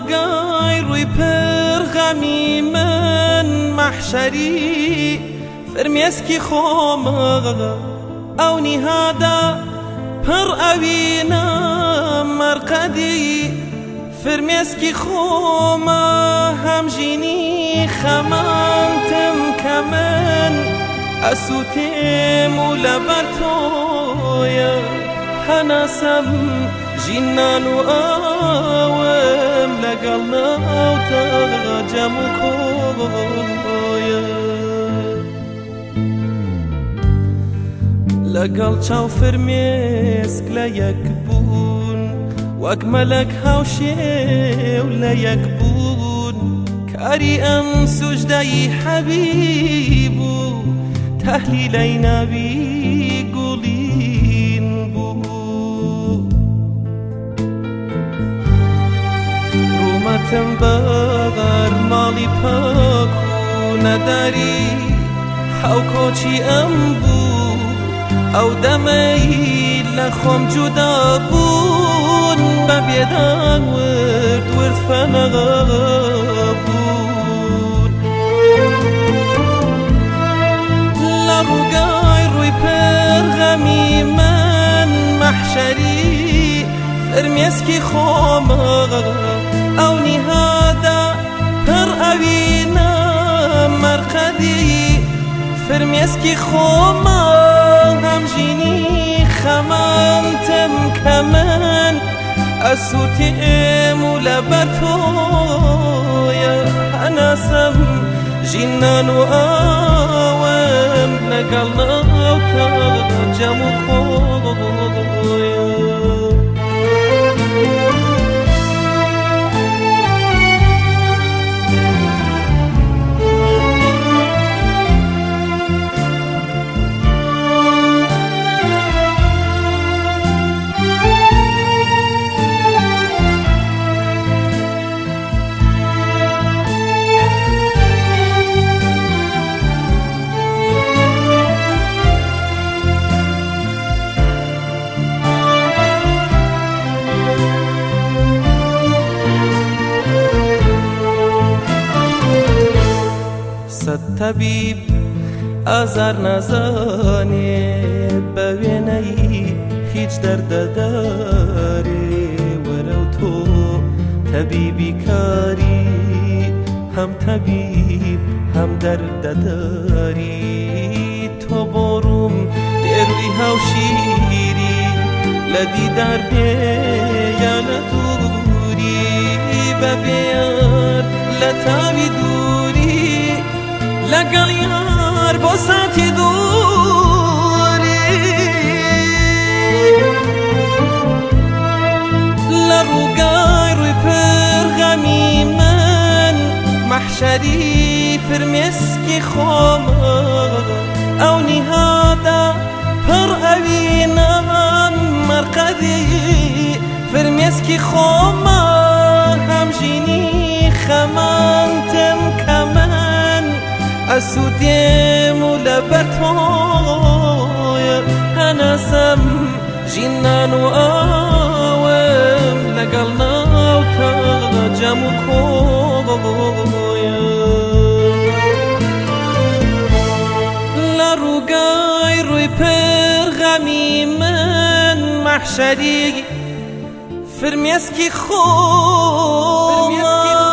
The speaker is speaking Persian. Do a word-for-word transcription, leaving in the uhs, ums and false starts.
ڕووگای ڕووی پڕغەمی من مەحشەری فرمێسکی خۆمە ئەو نیهادا پڕ ئەوینە مەرقەدی فرمێسکی خۆمە هەمژینی خەمانتم کە من ئەسووتێم و لەبەر تۆیە هەناسەم ژینان و ئاوم لەگەڵ ناوتە جەم و کۆیە لەگەڵ چاو فرمێسک لە یەک بوون وەک مەلەک هاوشێو لە یەک بوون کاری ئەم سوژدەی حەبیب و تەحلیلەی ناوی گوڵین بوو ڕوومەتم بەغەر ماڵی پاک و نەداری هەو کۆچی ئەم بوو ئەو دەمەی لە خۆم جودا بوون بە بێدان ورد ورد فەنەغە بوون لە ڕووگای ڕووی پڕغەمی من مەحشەری فرمێسکی خۆمە ئەو نیهادا پڕ ئەوینە مەرقەدی فرمێسکی خۆمە هەمژینی خەمانتم کە من ئەسووتێم و لەبەر تۆیە هەناسەم ژینان و ئاوم لەگەڵ ناوتە جەم و کۆیە طبیب ئازار نازانێت بە وێنەی هیچ دەردەدارێ وەرە و تۆ تەبیبی کاری هەم تەبیب هەم دەردەداری تۆ بۆ ڕووم دێروی هاوشیری لە دیدار بێ یا لە دووری بە بێیار لە تاوی دووری لەگەڵ یار بۆ ساتی دووری لە ڕووگای ڕووی پڕغەمی من مەحشەری فرمێسکی خۆمە ئەو نیهادا پڕ ئەوینە مەرقەدی فرمێسکی خۆمە هەمژینی خەمانتم کە من ئەسووتێم و لەبەر تۆیە هەناسەم ژینان و ئاوم لەگەڵ ناوتە جەم و کۆیە لە ڕووگای ڕووی پڕغەمی من مەحشەری فرمێسکی خۆمە